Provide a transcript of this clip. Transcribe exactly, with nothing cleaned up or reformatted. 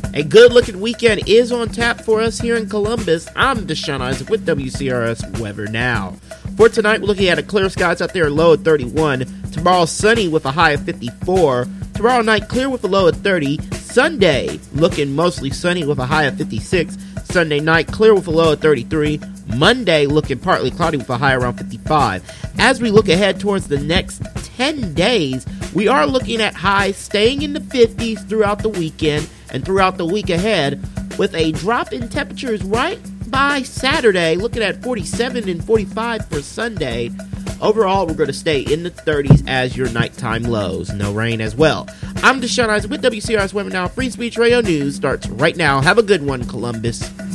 A good-looking weekend is on tap for us here in Columbus. I'm Deshaun Isaac with W C R S Weather Now. For tonight, we're looking at a clear skies out there, a low of thirty-one. Tomorrow, sunny with a high of fifty-four. Tomorrow night, clear with a low of thirty. Sunday, looking mostly sunny with a high of fifty-six. Sunday night, clear with a low of thirty-three. Monday, looking partly cloudy with a high around fifty-five. As we look ahead towards the next ten days, we are looking at highs staying in the fifties throughout the weekend and throughout the week ahead, with a drop in temperatures right by Saturday, looking at forty-seven and forty-five for Sunday. Overall, we're going to stay in the thirties as your nighttime lows. No rain as well. I'm Deshaun Isaac with W C R S Weather Now. Free Speech Radio News starts right now. Have a good one, Columbus.